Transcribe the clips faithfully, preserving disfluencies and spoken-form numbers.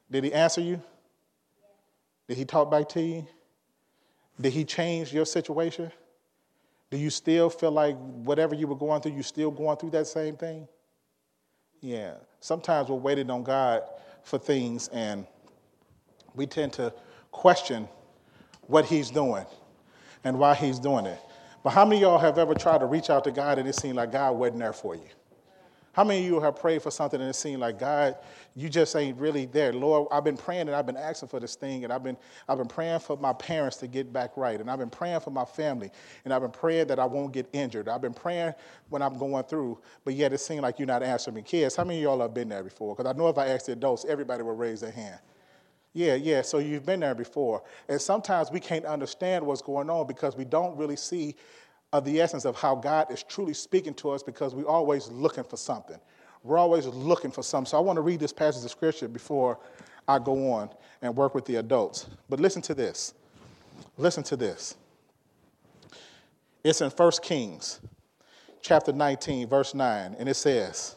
Did he answer you? Did he talk back to you? Did he change your situation? Do you still feel like whatever you were going through, you still going through that same thing? Yeah. Sometimes we're waiting on God for things, and we tend to question what he's doing and why he's doing it. But how many of y'all have ever tried to reach out to God and it seemed like God wasn't there for you? How many of you have prayed for something and it seemed like, God, you just ain't really there? Lord, I've been praying and I've been asking for this thing, and I've been I've been praying for my parents to get back right, and I've been praying for my family, and I've been praying that I won't get injured. I've been praying when I'm going through, but yet it seemed like you're not answering me. Kids, how many of y'all have been there before? Because I know if I asked the adults, everybody will raise their hand. Yeah, yeah, so you've been there before. And sometimes we can't understand what's going on because we don't really see uh, the essence of how God is truly speaking to us, because we're always looking for something. We're always looking for something. So I want to read this passage of Scripture before I go on and work with the adults. But listen to this. Listen to this. It's in First Kings, chapter nineteen, verse nine, and it says,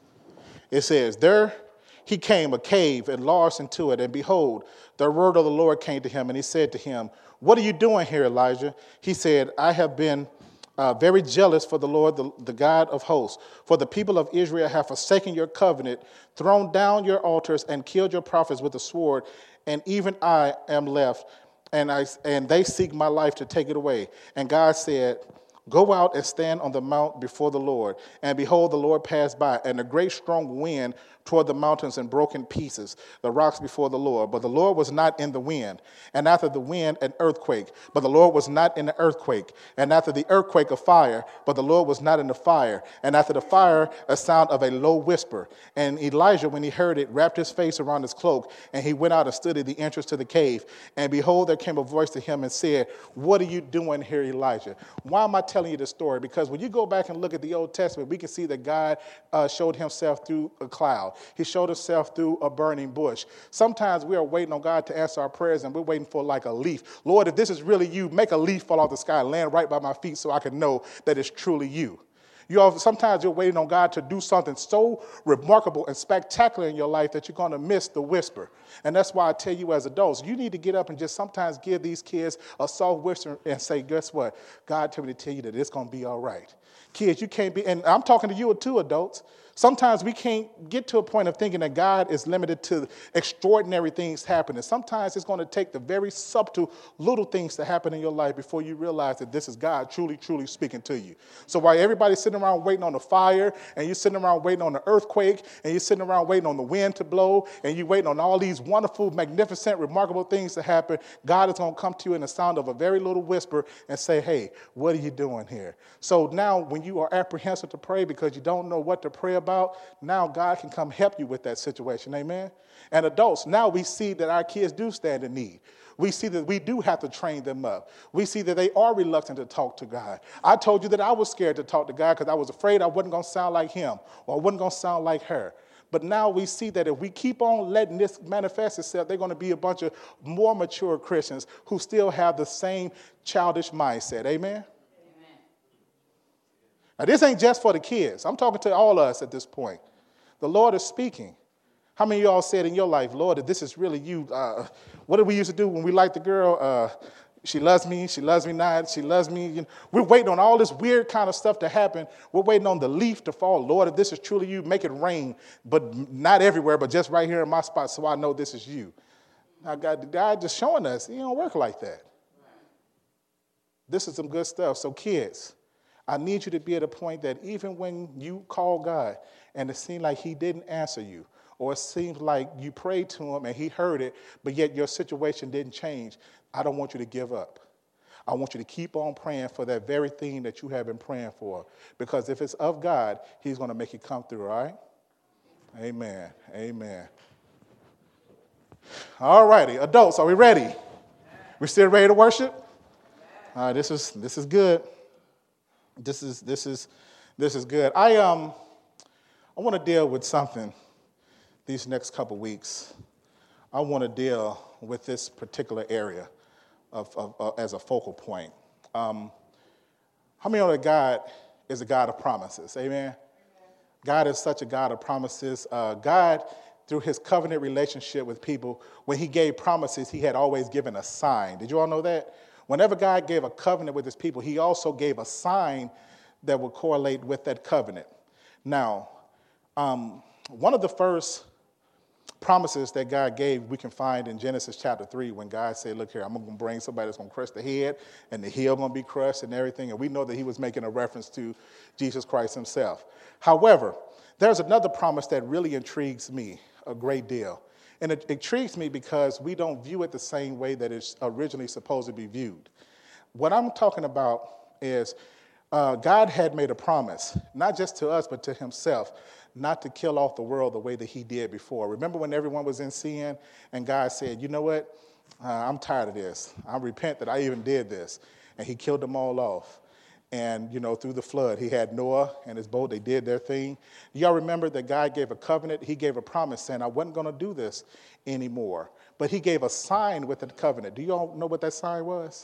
it says, there he came a cave and lodged into it, and behold, the word of the Lord came to him, and he said to him, what are you doing here, Elijah? He said, I have been Uh, very jealous for the Lord, the, the God of hosts. For the people of Israel have forsaken your covenant, thrown down your altars, and killed your prophets with the sword, and even I am left, and I and they seek my life to take it away. And God said, go out and stand on the mount before the Lord. And behold, the Lord passed by, and a great strong wind toward the mountains and broke in pieces the rocks before the Lord. But the Lord was not in the wind. And after the wind, an earthquake. But the Lord was not in the earthquake. And after the earthquake, a fire. But the Lord was not in the fire. And after the fire, a sound of a low whisper. And Elijah, when he heard it, wrapped his face around his cloak. And he went out and stood at the entrance to the cave. And behold, there came a voice to him and said, what are you doing here, Elijah? Why am I telling you this story? Because when you go back and look at the Old Testament, we can see that God uh, showed himself through a cloud. He showed himself through a burning bush. Sometimes we are waiting on God to answer our prayers, and we're waiting for like a leaf. Lord, if this is really you, make a leaf fall off the sky and land right by my feet so I can know that it's truly you. You all, sometimes you're waiting on God to do something so remarkable and spectacular in your life that you're going to miss the whisper. And that's why I tell you as adults, you need to get up and just sometimes give these kids a soft whisper and say, guess what? God told me to tell you that it's going to be all right. Kids, you can't be, and I'm talking to you too, adults. Sometimes we can't get to a point of thinking that God is limited to extraordinary things happening. Sometimes it's going to take the very subtle little things to happen in your life before you realize that this is God truly, truly speaking to you. So while everybody's sitting around waiting on the fire, and you're sitting around waiting on the earthquake, and you're sitting around waiting on the wind to blow, and you're waiting on all these wonderful, magnificent, remarkable things to happen, God is going to come to you in the sound of a very little whisper and say, hey, what are you doing here? So now when you are apprehensive to pray because you don't know what to pray about, now God can come help you with that situation, amen? And adults, now we see that our kids do stand in need. We see that we do have to train them up. We see that they are reluctant to talk to God. I told you that I was scared to talk to God because I was afraid I wasn't going to sound like him or I wasn't going to sound like her. But now we see that if we keep on letting this manifest itself, they're going to be a bunch of more mature Christians who still have the same childish mindset, amen? Now, this ain't just for the kids. I'm talking to all of us at this point. The Lord is speaking. How many of y'all said in your life, Lord, if this is really you, uh, what did we used to do when we liked the girl? Uh, she loves me, she loves me not, she loves me. You know, we're waiting on all this weird kind of stuff to happen. We're waiting on the leaf to fall. Lord, if this is truly you, make it rain, but not everywhere, but just right here in my spot so I know this is you. Now, God, God just showing us, it don't work like that. This is some good stuff. So kids, I need you to be at a point that even when you call God and it seems like he didn't answer you, or it seems like you prayed to him and he heard it, but yet your situation didn't change, I don't want you to give up. I want you to keep on praying for that very thing that you have been praying for. Because if it's of God, he's going to make it come through, all right? Amen. Amen. All righty. Adults, are we ready? We still ready to worship? All right, this is this is good. This is this is this is good. I um I want to deal with something these next couple weeks. I want to deal with this particular area of, of, of as a focal point. Um, how many know that God is a God of promises? Amen. Amen. God is such a God of promises. Uh, God through his covenant relationship with people, when he gave promises, he had always given a sign. Did you all know that? Whenever God gave a covenant with his people, he also gave a sign that would correlate with that covenant. Now, um, one of the first promises that God gave, we can find in Genesis chapter three, when God said, look here, I'm going to bring somebody that's going to crush the head, and the heel going to be crushed and everything. And we know that he was making a reference to Jesus Christ himself. However, there's another promise that really intrigues me a great deal. And it intrigues me because we don't view it the same way that it's originally supposed to be viewed. What I'm talking about is uh, God had made a promise, not just to us, but to himself, not to kill off the world the way that he did before. Remember when everyone was in sin and God said, you know what, uh, I'm tired of this. I repent that I even did this. And he killed them all off. And, you know, through the flood, he had Noah and his boat. They did their thing. Y'all remember that God gave a covenant. He gave a promise saying, I wasn't going to do this anymore. But he gave a sign with the covenant. Do you all know what that sign was?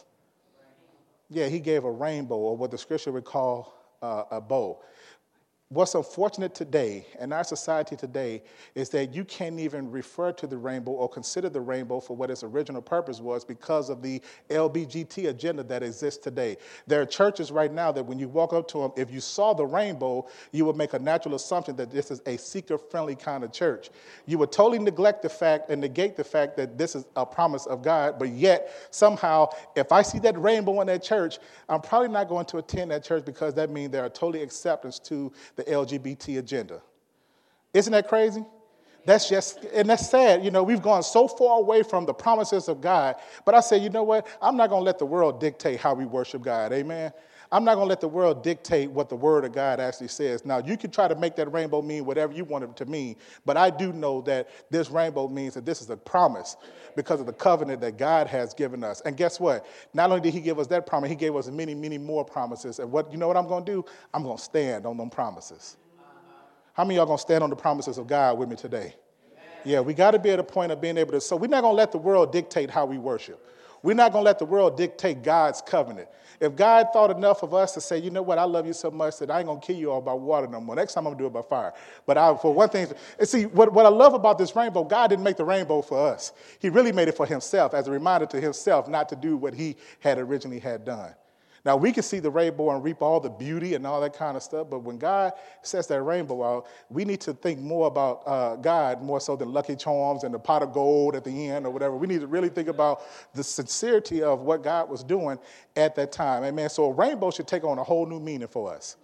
Yeah, he gave a rainbow, or what the scripture would call uh, a bow. What's unfortunate today, in our society today, is that you can't even refer to the rainbow or consider the rainbow for what its original purpose was because of the L G B T agenda that exists today. There are churches right now that when you walk up to them, if you saw the rainbow, you would make a natural assumption that this is a seeker-friendly kind of church. You would totally neglect the fact and negate the fact that this is a promise of God, but yet somehow, if I see that rainbow in that church, I'm probably not going to attend that church because that means there are totally acceptance to the L G B T agenda. Isn't that crazy? That's just, and that's sad. You know, we've gone so far away from the promises of God. But I say, you know what? I'm not going to let the world dictate how we worship God. Amen. I'm not going to let the world dictate what the word of God actually says. Now, you can try to make that rainbow mean whatever you want it to mean, but I do know that this rainbow means that this is a promise because of the covenant that God has given us. And guess what? Not only did he give us that promise, he gave us many, many more promises. And what you know what I'm going to do? I'm going to stand on them promises. How many of y'all going to stand on the promises of God with me today? Yeah, we got to be at a point of being able to. So we're not going to let the world dictate how we worship. We're not going to let the world dictate God's covenant. If God thought enough of us to say, you know what, I love you so much that I ain't going to kill you all by water no more. Next time I'm going to do it by fire. But I, for one thing, and see, what, what I love about this rainbow, God didn't make the rainbow for us. He really made it for himself as a reminder to himself not to do what he had originally had done. Now, we can see the rainbow and reap all the beauty and all that kind of stuff, but when God sets that rainbow out, we need to think more about uh, God more so than Lucky Charms and the pot of gold at the end or whatever. We need to really think about the sincerity of what God was doing at that time. Amen. So a rainbow should take on a whole new meaning for us.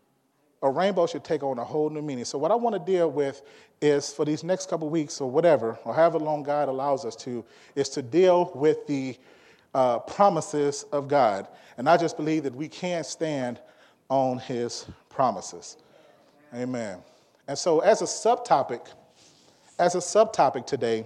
A rainbow should take on a whole new meaning. So what I want to deal with is for these next couple of weeks or whatever, or however long God allows us to, is to deal with the Uh, promises of God. And I just believe that we can stand on his promises. Amen. And so as a subtopic, as a subtopic today,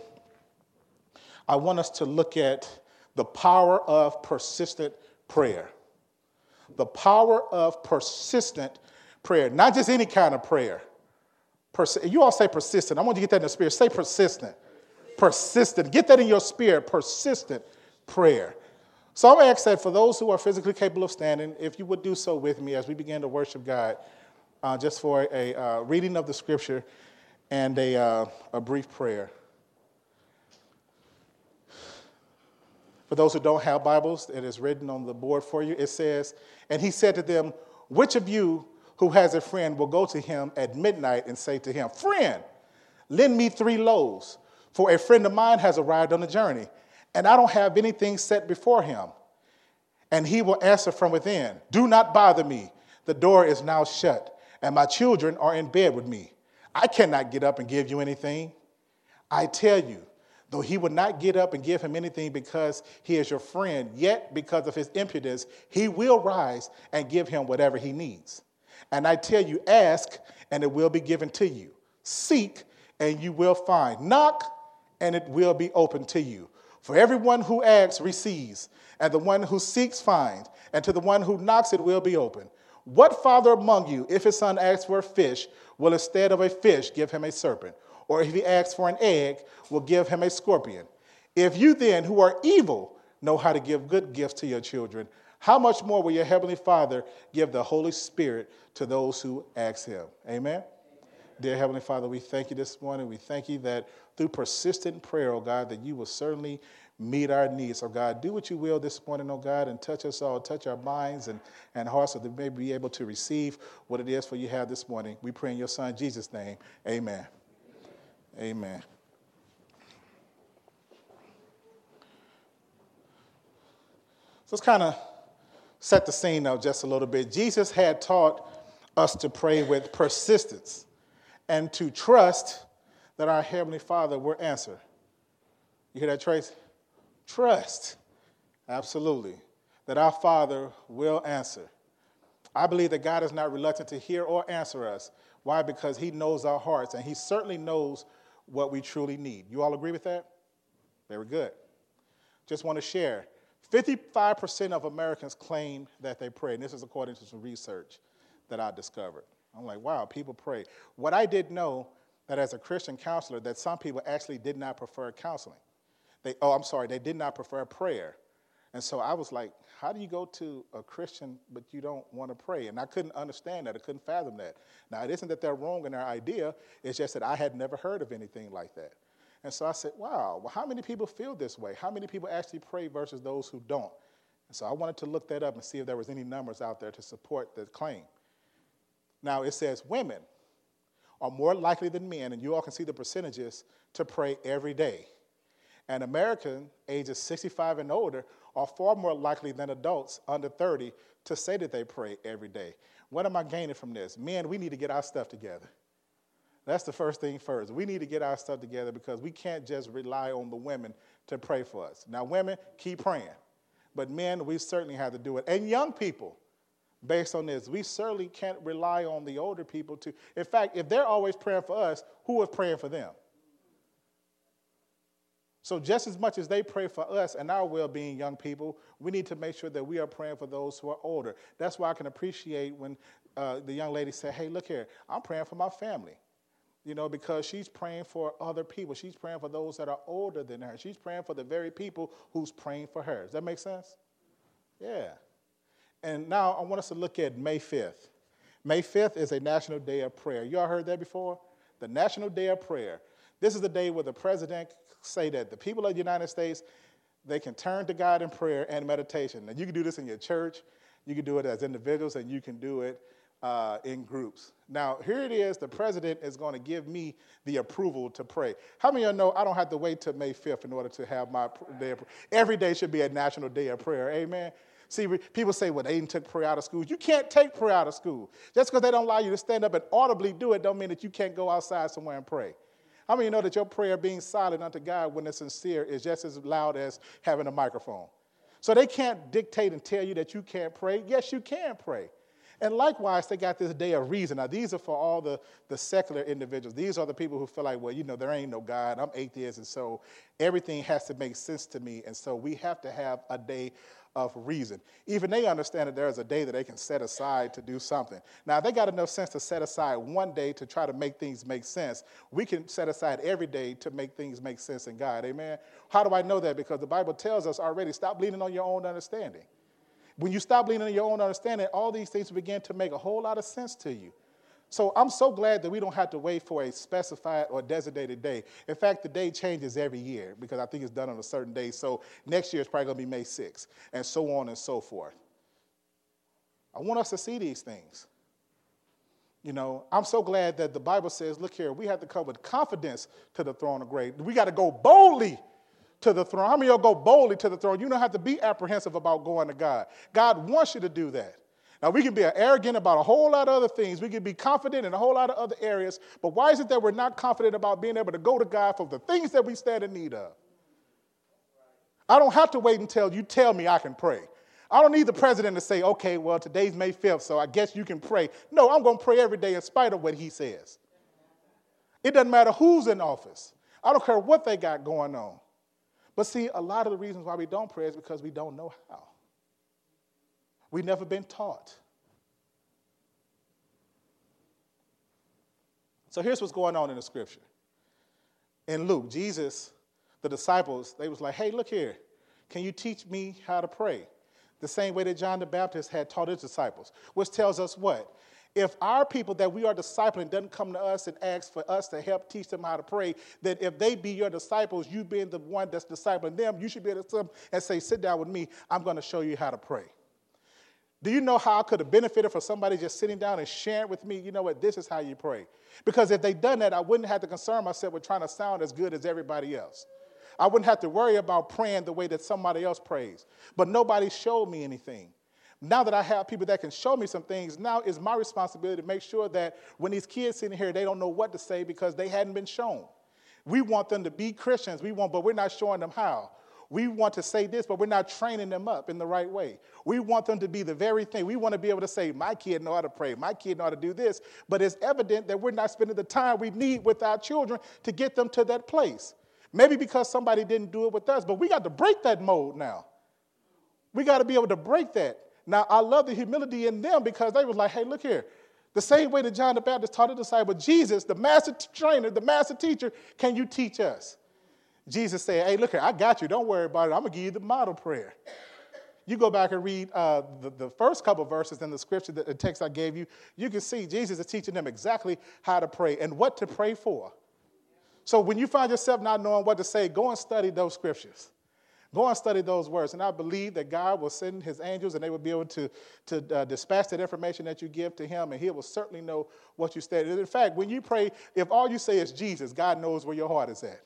I want us to look at the power of persistent prayer. The power of persistent prayer. Not just any kind of prayer. Persi- you all say persistent. I want you to get that in the spirit. Say persistent. Persistent. Get that in your spirit. Persistent prayer. So I'm going to ask that for those who are physically capable of standing, if you would do so with me as we begin to worship God, uh, just for a uh, reading of the scripture and a, uh, a brief prayer. For those who don't have Bibles, it is written on the board for you. It says, and he said to them, which of you who has a friend will go to him at midnight and say to him, friend, lend me three loaves, for a friend of mine has arrived on the journey, and I don't have anything set before him. And he will answer from within, do not bother me. The door is now shut, and my children are in bed with me. I cannot get up and give you anything. I tell you, though he would not get up and give him anything because he is your friend, yet because of his impudence, he will rise and give him whatever he needs. And I tell you, ask, and it will be given to you. Seek, and you will find. Knock, and it will be open to you. For everyone who asks receives, and the one who seeks finds, and to the one who knocks it will be open. What father among you, if his son asks for a fish, will instead of a fish give him a serpent? Or if he asks for an egg, will give him a scorpion? If you then, who are evil, know how to give good gifts to your children, how much more will your heavenly Father give the Holy Spirit to those who ask him? Amen? Dear Heavenly Father, we thank you this morning. We thank you that through persistent prayer, oh God, that you will certainly meet our needs. Oh God, do what you will this morning, oh God, and touch us all, touch our minds and, and hearts so that we may be able to receive what it is for you have this morning. We pray in your Son, Jesus' name. Amen. Amen. So let's kind of set the scene now just a little bit. Jesus had taught us to pray with persistence and to trust that our Heavenly Father will answer. You hear that, Tracy? Trust, absolutely, that our Father will answer. I believe that God is not reluctant to hear or answer us. Why? Because he knows our hearts, and he certainly knows what we truly need. You all agree with that? Very good. Just want to share. fifty-five percent of Americans claim that they pray, and this is according to some research that I discovered. I'm like, wow, people pray. What I did know, that as a Christian counselor, that some people actually did not prefer counseling. They, oh, I'm sorry, they did not prefer prayer. And so I was like, how do you go to a Christian, but you don't want to pray? And I couldn't understand that. I couldn't fathom that. Now, it isn't that they're wrong in their idea. It's just that I had never heard of anything like that. And so I said, wow, well, how many people feel this way? How many people actually pray versus those who don't? And so I wanted to look that up and see if there was any numbers out there to support the claim. Now, it says women are more likely than men, and you all can see the percentages, to pray every day. And Americans ages sixty-five and older are far more likely than adults under thirty to say that they pray every day. What am I gaining from this? Men, we need to get our stuff together. That's the first thing first. We need to get our stuff together because we can't just rely on the women to pray for us. Now, women, keep praying. But men, we certainly have to do it. And young people, based on this, we certainly can't rely on the older people to. In fact, if they're always praying for us, who is praying for them? So just as much as they pray for us and our well-being, young people, we need to make sure that we are praying for those who are older. That's why I can appreciate when uh, the young lady said, hey, look here, I'm praying for my family. You know, because she's praying for other people. She's praying for those that are older than her. She's praying for the very people who's praying for her. Does that make sense? Yeah. And now I want us to look at May fifth. May fifth is a National Day of Prayer. You all heard that before? The National Day of Prayer. This is the day where the president say that the people of the United States, they can turn to God in prayer and meditation. And you can do this in your church. You can do it as individuals, and you can do it uh, in groups. Now, here it is. The president is going to give me the approval to pray. How many of you know I don't have to wait till May fifth in order to have my day of prayer? Every day should be a National Day of Prayer. Amen. See, people say, well, they didn't take prayer out of school. You can't take prayer out of school. Just because they don't allow you to stand up and audibly do it don't mean that you can't go outside somewhere and pray. How many of you know that your prayer being silent unto God when it's sincere is just as loud as having a microphone? So they can't dictate and tell you that you can't pray. Yes, you can pray. And likewise, they got this day of reason. Now, these are for all the, the secular individuals. These are the people who feel like, well, you know, there ain't no God. I'm atheist, and so everything has to make sense to me. And so we have to have a day of reason. Even they understand that there is a day that they can set aside to do something. Now, they got enough sense to set aside one day to try to make things make sense. We can set aside every day to make things make sense in God. Amen? How do I know that? Because the Bible tells us already, stop leaning on your own understanding. When you stop leaning on your own understanding, all these things begin to make a whole lot of sense to you. So I'm so glad that we don't have to wait for a specified or designated day. In fact, the day changes every year because I think it's done on a certain day. So next year it's probably going to be May sixth, and so on and so forth. I want us to see these things. You know, I'm so glad that the Bible says, look here, we have to come with confidence to the throne of grace. We got to go boldly to the throne. How many of y'all go boldly to the throne? You don't have to be apprehensive about going to God. God wants you to do that. Now, we can be arrogant about a whole lot of other things. We can be confident in a whole lot of other areas. But why is it that we're not confident about being able to go to God for the things that we stand in need of? I don't have to wait until you tell me I can pray. I don't need the president to say, okay, well, today's May fifth, so I guess you can pray. No, I'm going to pray every day in spite of what he says. It doesn't matter who's in office. I don't care what they got going on. But see, a lot of the reasons why we don't pray is because we don't know how. We've never been taught. So here's what's going on in the scripture. In Luke, Jesus, the disciples, they was like, hey, look here. Can you teach me how to pray? The same way that John the Baptist had taught his disciples, which tells us what? If our people that we are discipling doesn't come to us and ask for us to help teach them how to pray, then if they be your disciples, you being the one that's discipling them, you should be able to come and say, sit down with me. I'm going to show you how to pray. Do you know how I could have benefited from somebody just sitting down and sharing with me, you know what, this is how you pray? Because if they'd done that, I wouldn't have to concern myself with trying to sound as good as everybody else. I wouldn't have to worry about praying the way that somebody else prays. But nobody showed me anything. Now that I have people that can show me some things, now it's my responsibility to make sure that when these kids sitting here, they don't know what to say because they hadn't been shown. We want them to be Christians, we want, but we're not showing them how. We want to say this, but we're not training them up in the right way. We want them to be the very thing. We want to be able to say, my kid know how to pray, my kid know how to do this, but it's evident that we're not spending the time we need with our children to get them to that place. Maybe because somebody didn't do it with us, but we got to break that mold now. We got to be able to break that. Now, I love the humility in them because they was like, hey, look here. The same way that John the Baptist taught the disciple, Jesus, the master trainer, the master teacher, can you teach us? Jesus said, hey, look here, I got you. Don't worry about it. I'm going to give you the model prayer. You go back and read uh, the, the first couple verses in the scripture, the, the text I gave you, you can see Jesus is teaching them exactly how to pray and what to pray for. So when you find yourself not knowing what to say, go and study those scriptures. Go and study those words. And I believe that God will send his angels and they will be able to, to uh, dispatch that information that you give to him, and he will certainly know what you said. In fact, when you pray, if all you say is Jesus, God knows where your heart is at.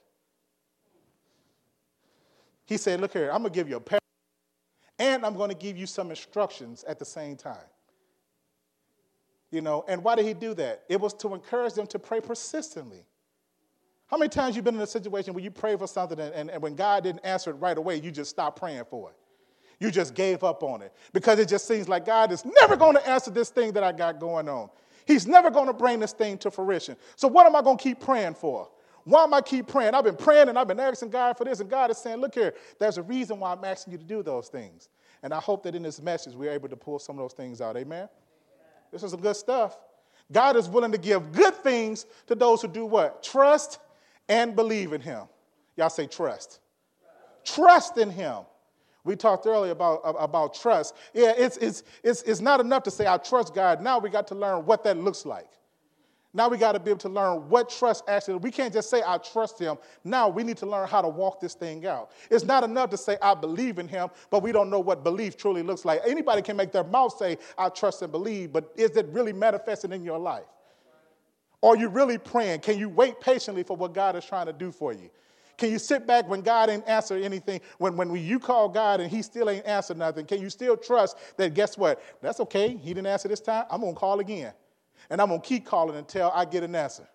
He said, look here, I'm going to give you a parable, and I'm going to give you some instructions at the same time. You know, and why did he do that? It was to encourage them to pray persistently. How many times have you been in a situation where you pray for something and, and, and when God didn't answer it right away, you just stopped praying for it? You just gave up on it because it just seems like God is never going to answer this thing that I got going on. He's never going to bring this thing to fruition. So what am I going to keep praying for? Why am I keep praying? I've been praying and I've been asking God for this, and God is saying, look here, there's a reason why I'm asking you to do those things. And I hope that in this message we're able to pull some of those things out. Amen? Amen. This is some good stuff. God is willing to give good things to those who do what? Trust and believe in him. Y'all say trust. Trust, trust in him. We talked earlier about, about trust. Yeah, it's, it's, it's, it's not enough to say I trust God. Now we got to learn what that looks like. Now we got to be able to learn what trust actually, we can't just say I trust him. Now we need to learn how to walk this thing out. It's not enough to say I believe in him, but we don't know what belief truly looks like. Anybody can make their mouth say I trust and believe, but is it really manifested in your life? Are you really praying? Can you wait patiently for what God is trying to do for you? Can you sit back when God ain't answer anything? When, when you call God and he still ain't answer nothing, can you still trust that, guess what? That's okay. He didn't answer this time. I'm going to call again. And I'm going to keep calling until I get an answer.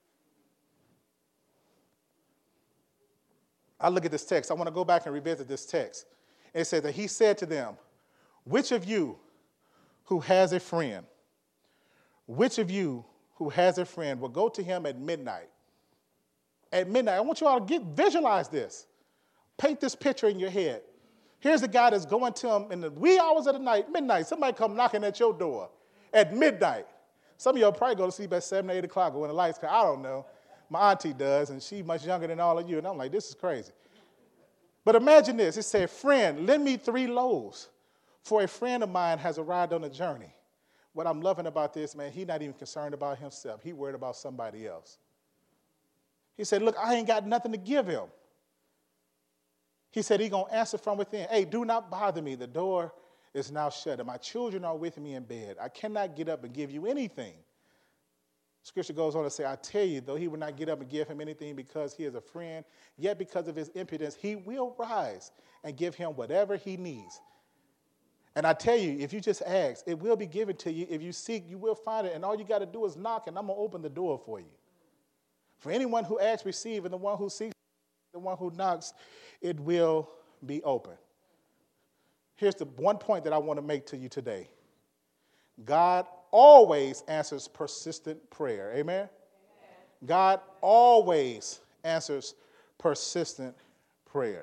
I look at this text. I want to go back and revisit this text. It says that he said to them, which of you who has a friend, which of you who has a friend will go to him at midnight? At midnight. I want you all to get visualize this. Paint this picture in your head. Here's a guy that's going to him in the wee hours of the night, midnight. Somebody come knocking at your door at midnight. Some of y'all probably go to sleep at seven, eight o'clock when the lights come. I don't know. My auntie does, and she's much younger than all of you. And I'm like, this is crazy. But imagine this. It said, friend, lend me three loaves, for a friend of mine has arrived on a journey. What I'm loving about this, man, he's not even concerned about himself. He's worried about somebody else. He said, look, I ain't got nothing to give him. He said he's going to answer from within. Hey, do not bother me. The door is now shut, and my children are with me in bed. I cannot get up and give you anything. Scripture goes on to say, I tell you, though he will not get up and give him anything because he is a friend, yet because of his impudence, he will rise and give him whatever he needs. And I tell you, if you just ask, it will be given to you. If you seek, you will find it. And all you got to do is knock, and I'm going to open the door for you. For anyone who asks, receive, and the one who seeks, the one who knocks, it will be open. Here's the one point that I want to make to you today. God always answers persistent prayer. Amen? Amen. God always answers persistent prayer.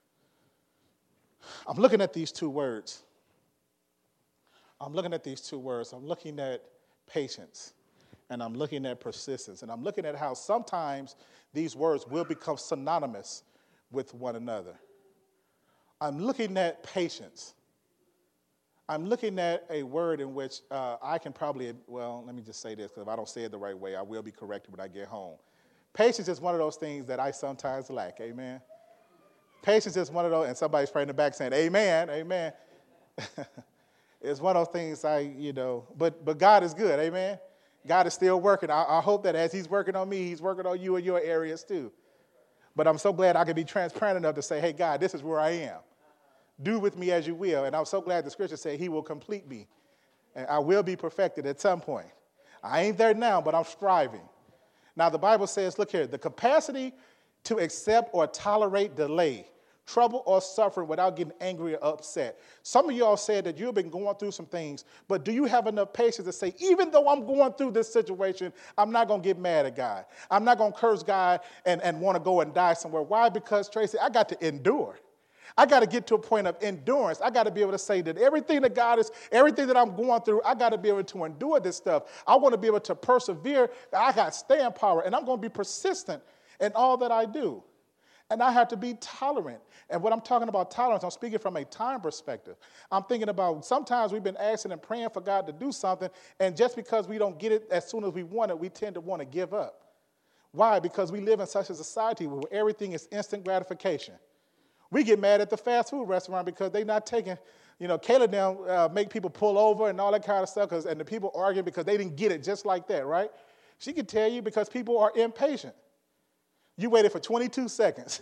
I'm looking at these two words. I'm looking at these two words. I'm looking at patience, and I'm looking at persistence, and I'm looking at how sometimes these words will become synonymous with one another. I'm looking at patience. I'm looking at a word in which uh, I can probably, well, let me just say this, because if I don't say it the right way, I will be corrected when I get home. Patience is one of those things that I sometimes lack, amen? Patience is one of those, and somebody's praying in the back saying, amen, amen. It's one of those things I, you know, but but God is good, amen? God is still working. I, I hope that as he's working on me, he's working on you in your areas too. But I'm so glad I can be transparent enough to say, hey, God, this is where I am. Do with me as you will. And I'm so glad the scripture said he will complete me. And I will be perfected at some point. I ain't there now, but I'm striving. Now, the Bible says, look here, the capacity to accept or tolerate delay, trouble or suffering without getting angry or upset. Some of y'all said that you've been going through some things, but do you have enough patience to say, even though I'm going through this situation, I'm not going to get mad at God. I'm not going to curse God and, and want to go and die somewhere. Why? Because, Tracy, I got to endure. I got to get to a point of endurance. I got to be able to say that everything that God is, everything that I'm going through, I got to be able to endure this stuff. I want to be able to persevere. I got staying power, and I'm going to be persistent in all that I do. And I have to be tolerant. And when I'm talking about tolerance, I'm speaking from a time perspective. I'm thinking about sometimes we've been asking and praying for God to do something, and just because we don't get it as soon as we want it, we tend to want to give up. Why? Because we live in such a society where everything is instant gratification. We get mad at the fast food restaurant because they're not taking, you know, Kayla now uh, make people pull over and all that kind of stuff, cause, and the people argue because they didn't get it just like that, right? She can tell you because people are impatient. You waited for twenty-two seconds.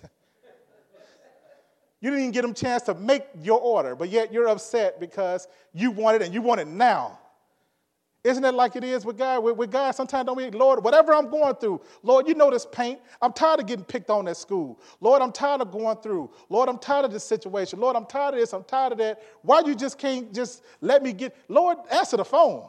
You didn't even get them a chance to make your order, but yet you're upset because you want it and you want it now. Isn't that like it is with God? With, with God, sometimes don't we, Lord, whatever I'm going through, Lord, you know this pain. I'm tired of getting picked on at school. Lord, I'm tired of going through. Lord, I'm tired of this situation. Lord, I'm tired of this. I'm tired of that. Why you just can't just let me get, Lord, answer the phone.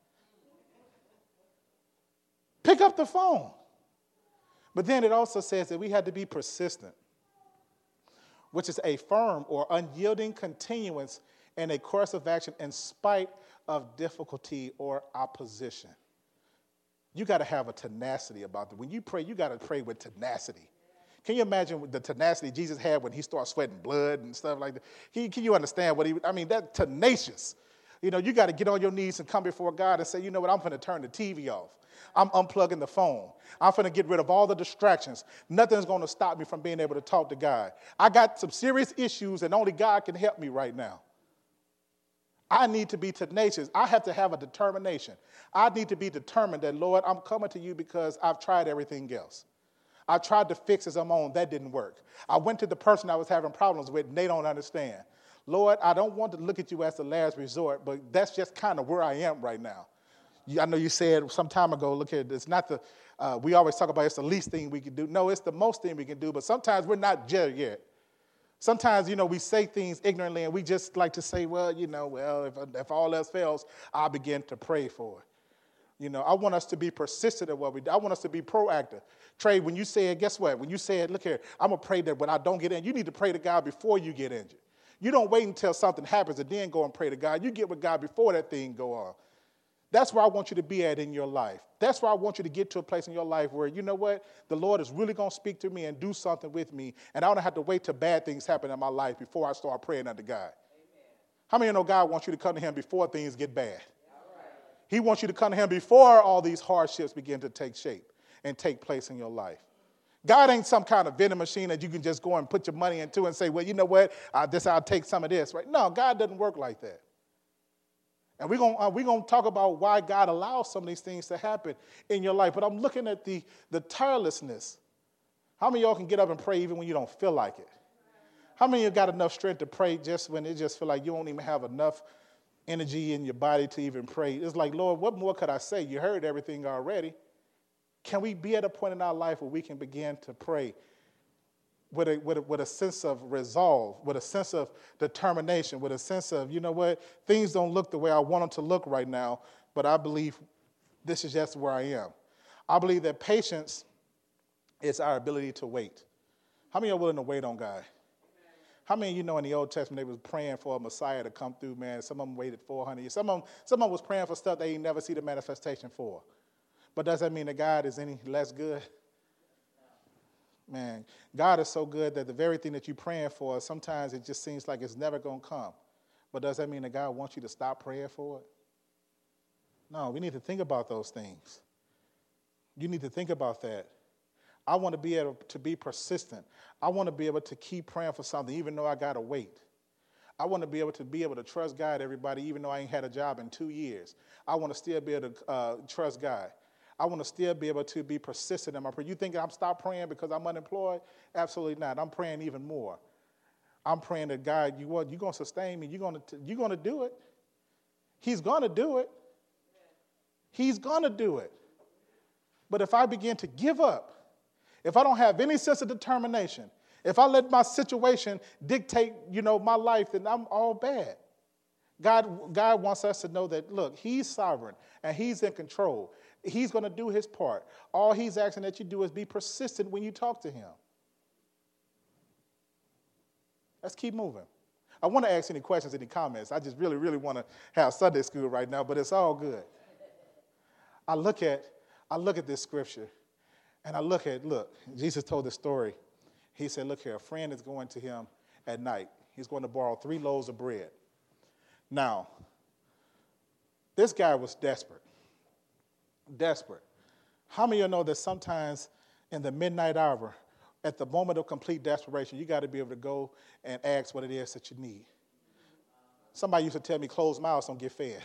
Pick up the phone. But then it also says that we had to be persistent, which is a firm or unyielding continuance in a course of action in spite of difficulty or opposition. You got to have a tenacity about it. When you pray, you got to pray with tenacity. Can you imagine the tenacity Jesus had when he started sweating blood and stuff like that? Can, can you understand what he, I mean, that's tenacious. You know, you got to get on your knees and come before God and say, you know what, I'm going to turn the T V off. I'm unplugging the phone. I'm going to get rid of all the distractions. Nothing's going to stop me from being able to talk to God. I got some serious issues and only God can help me right now. I need to be tenacious. I have to have a determination. I need to be determined that, Lord, I'm coming to you because I've tried everything else. I tried to fix as I'm on. That didn't work. I went to the person I was having problems with, and they don't understand. Lord, I don't want to look at you as the last resort, but that's just kind of where I am right now. I know you said some time ago, look here, it's not the, uh, we always talk about it's the least thing we can do. No, it's the most thing we can do, but sometimes we're not there yet. Sometimes, you know, we say things ignorantly and we just like to say, well, you know, well, if, if all else fails, I'll begin to pray for it. You know, I want us to be persistent in what we do. I want us to be proactive. Trey, when you said, guess what? When you said, look here, I'm going to pray that when I don't get in, you need to pray to God before you get injured. You don't wait until something happens and then go and pray to God. You get with God before that thing go on. That's where I want you to be at in your life. That's where I want you to get to a place in your life where, you know what, the Lord is really going to speak to me and do something with me, and I don't have to wait till bad things happen in my life before I start praying unto God. Amen. How many of you know God wants you to come to him before things get bad? Right. He wants you to come to him before all these hardships begin to take shape and take place in your life. God ain't some kind of vending machine that you can just go and put your money into and say, well, you know what, uh, this I'll take some of this. Right? No, God doesn't work like that. And we're going uh, we're going to talk about why God allows some of these things to happen in your life. But I'm looking at the, the tirelessness. How many of y'all can get up and pray even when you don't feel like it? How many of you got enough strength to pray just when it just feel like you don't even have enough energy in your body to even pray? It's like, Lord, what more could I say? You heard everything already. Can we be at a point in our life where we can begin to pray with a, with a, with a sense of resolve, with a sense of determination, with a sense of, you know what, things don't look the way I want them to look right now, but I believe this is just where I am. I believe that patience is our ability to wait. How many are willing to wait on God? How many of you know in the Old Testament they was praying for a Messiah to come through, man? Some of them waited four hundred years. Some of them, some of them was praying for stuff they ain't never see the manifestation for. But does that mean that God is any less good? Man, God is so good that the very thing that you're praying for, sometimes it just seems like it's never going to come. But does that mean that God wants you to stop praying for it? No, we need to think about those things. You need to think about that. I want to be able to be persistent. I want to be able to keep praying for something even though I got to wait. I want to be able to be able to trust God, everybody, even though I ain't had a job in two years. I want to still be able to uh, trust God. I want to still be able to be persistent in my prayer. You think I'm stopped praying because I'm unemployed? Absolutely not. I'm praying even more. I'm praying that God, you what? You're going to sustain me. You're going to you're going to do it. He's going to do it. He's going to do it. But if I begin to give up, if I don't have any sense of determination, if I let my situation dictate, you know, my life, then I'm all bad. God, God wants us to know that, look, he's sovereign and he's in control. He's going to do his part. All he's asking that you do is be persistent when you talk to him. Let's keep moving. I want to ask any questions, any comments. I just really, really want to have Sunday school right now, but it's all good. I look at, I look at this scripture, and I look at, look, Jesus told this story. He said, look here, a friend is going to him at night. He's going to borrow three loaves of bread. Now, this guy was desperate. Desperate. How many of you know that sometimes in the midnight hour, at the moment of complete desperation, you got to be able to go and ask what it is that you need. Somebody used to tell me, closed mouths don't get fed.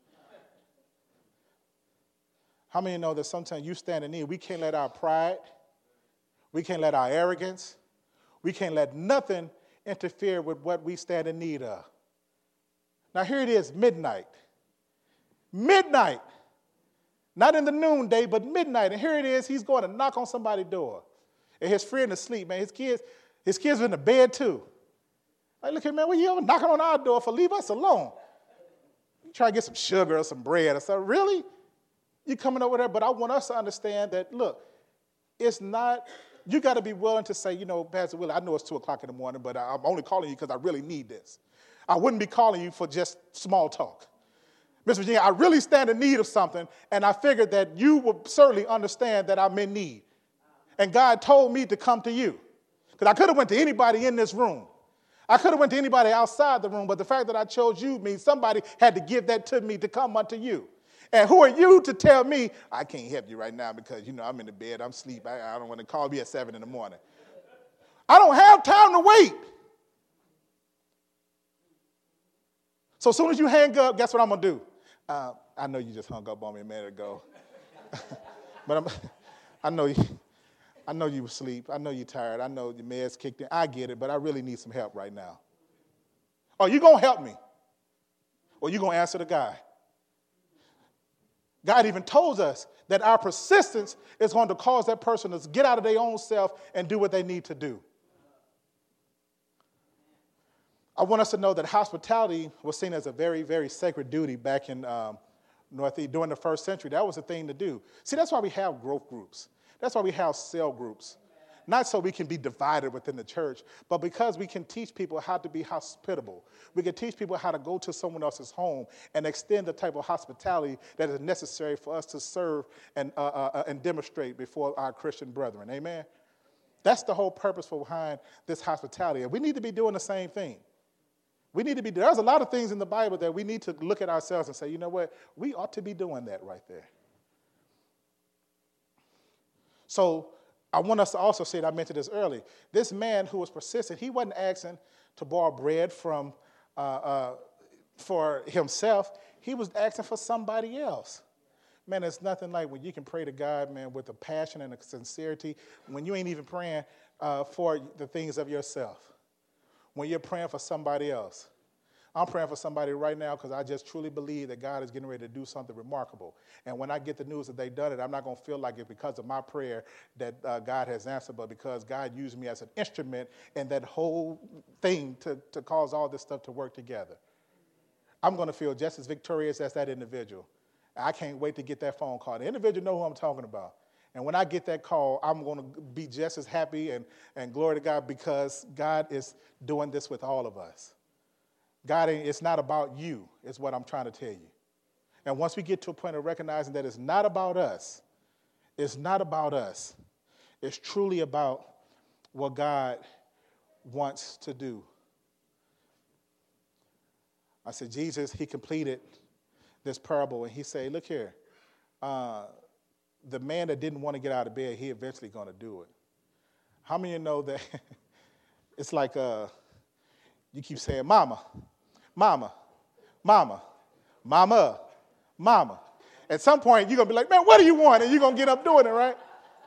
How many of you know that sometimes you stand in need? We can't let our pride, we can't let our arrogance, we can't let nothing interfere with what we stand in need of. Now here it is, midnight. Midnight. Not in the noonday, but midnight. And here it is, he's going to knock on somebody's door. And his friend is asleep, man. His kids, his kids are in the bed too. Like, look here, man, what are you knocking on our door for? Leave us alone. You try to get some sugar or some bread or something. Really? You coming over there? But I want us to understand that, look, it's not, you got to be willing to say, you know, Pastor Willie, I know it's two o'clock in the morning, but I'm only calling you because I really need this. I wouldn't be calling you for just small talk. Miss Virginia, I really stand in need of something, and I figured that you would certainly understand that I'm in need. And God told me to come to you. Because I could have went to anybody in this room. I could have went to anybody outside the room, but the fact that I chose you means somebody had to give that to me to come unto you. And who are you to tell me, I can't help you right now because, you know, I'm in the bed, I'm asleep, I, I don't want to call me at seven in the morning. I don't have time to wait. So as soon as you hang up, guess what I'm going to do? Uh, I know you just hung up on me a minute ago. But I'm, I know you. I know you were asleep. I know you're tired. I know your meds kicked in. I get it, but I really need some help right now. Oh, you going to help me? Or you going to answer the guy? God even told us that our persistence is going to cause that person to get out of their own self and do what they need to do. I want us to know that hospitality was seen as a very, very sacred duty back in um, Northeast during the first century. That was the thing to do. See, that's why we have growth groups. That's why we have cell groups. Not so we can be divided within the church, but because we can teach people how to be hospitable. We can teach people how to go to someone else's home and extend the type of hospitality that is necessary for us to serve and, uh, uh, and demonstrate before our Christian brethren. Amen? That's the whole purpose behind this hospitality. And we need to be doing the same thing. We need to be, there's a lot of things in the Bible that we need to look at ourselves and say, you know what, we ought to be doing that right there. So I want us to also say, and I mentioned this earlier, this man who was persistent, he wasn't asking to borrow bread from uh, uh, for himself. He was asking for somebody else. Man, it's nothing like when you can pray to God, man, with a passion and a sincerity, when you ain't even praying uh, for the things of yourself. When you're praying for somebody else. I'm praying for somebody right now because I just truly believe that God is getting ready to do something remarkable. And when I get the news that they've done it, I'm not going to feel like it's because of my prayer that uh, God has answered, but because God used me as an instrument in that whole thing to, to cause all this stuff to work together. I'm going to feel just as victorious as that individual. I can't wait to get that phone call. The individual know who I'm talking about. And when I get that call, I'm going to be just as happy and, and glory to God because God is doing this with all of us. God, it's not about you, is what I'm trying to tell you. And once we get to a point of recognizing that it's not about us, it's not about us. It's truly about what God wants to do. I said, Jesus, he completed this parable, and he said, look here, uh, the man that didn't want to get out of bed, he eventually going to do it. How many of you know that it's like uh, you keep saying, mama, mama, mama, mama, mama. At some point, you're going to be like, man, what do you want? And you're going to get up doing it, right?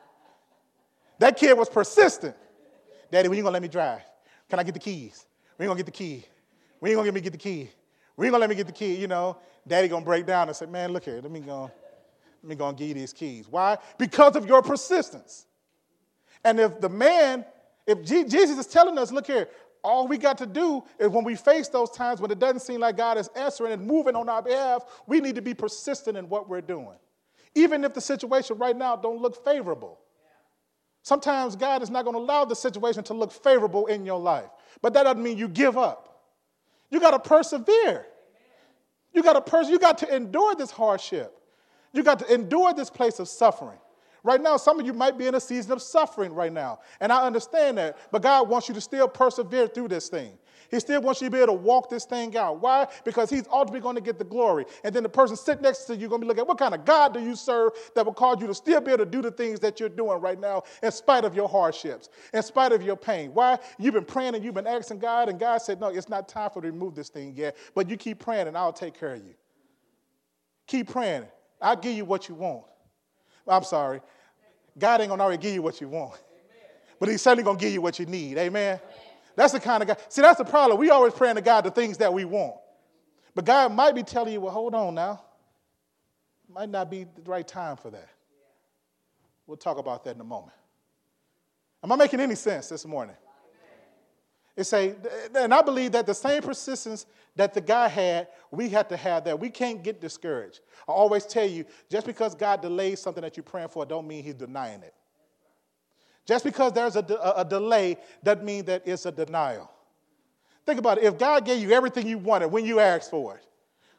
That kid was persistent. Daddy, when you going to let me drive? Can I get the keys? When you going to get the key? When you going to let me get the key? When you going to let me get the key? You know, Daddy going to break down and say, man, look here, let me go, let me go and give you these keys. Why? Because of your persistence. And if the man, if G- Jesus is telling us, look here, all we got to do is when we face those times when it doesn't seem like God is answering and moving on our behalf, we need to be persistent in what we're doing. Even if the situation right now don't look favorable. Sometimes God is not going to allow the situation to look favorable in your life. But that doesn't mean you give up. You got to persevere. You got to pers- you got to endure this hardship. You got to endure this place of suffering. Right now, some of you might be in a season of suffering right now, and I understand that, but God wants you to still persevere through this thing. He still wants you to be able to walk this thing out. Why? Because he's ultimately going to get the glory. And then the person sitting next to you is going to be looking at what kind of God do you serve that will cause you to still be able to do the things that you're doing right now in spite of your hardships, in spite of your pain. Why? You've been praying and you've been asking God, and God said, no, it's not time for you to remove this thing yet, but you keep praying and I'll take care of you. Keep praying. I'll give you what you want. I'm sorry. God ain't going to already give you what you want. But he's certainly going to give you what you need. Amen? Amen? That's the kind of God. See, that's the problem. We always praying to God the things that we want. But God might be telling you, well, hold on now. Might not be the right time for that. We'll talk about that in a moment. Am I making any sense this morning? It's a, and I believe that the same persistence that the guy had, we have to have that. We can't get discouraged. I always tell you, just because God delays something that you're praying for, don't mean he's denying it. Just because there's a, a, a delay doesn't mean that it's a denial. Think about it. If God gave you everything you wanted when you asked for it,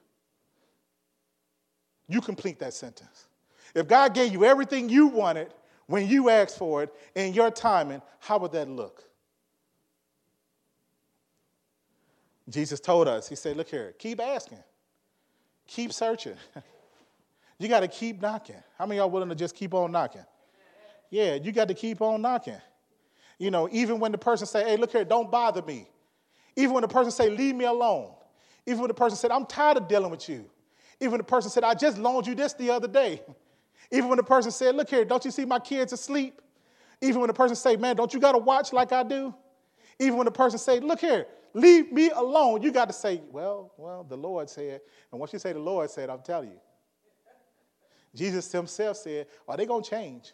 you complete that sentence. If God gave you everything you wanted when you asked for it in your timing, how would that look? Jesus told us, he said, look here, keep asking. Keep searching. You got to keep knocking. How many of y'all willing to just keep on knocking? Yeah, you got to keep on knocking. You know, even when the person say, hey, look here, don't bother me. Even when the person say, leave me alone. Even when the person said, I'm tired of dealing with you. Even when the person said, I just loaned you this the other day. Even when the person said, look here, don't you see my kids asleep? Even when the person say, man, don't you got to watch like I do? Even when the person say, look here, leave me alone, you got to say, well, well, the Lord said. And once you say the Lord said, I'm telling you. Jesus himself said, are they going to change?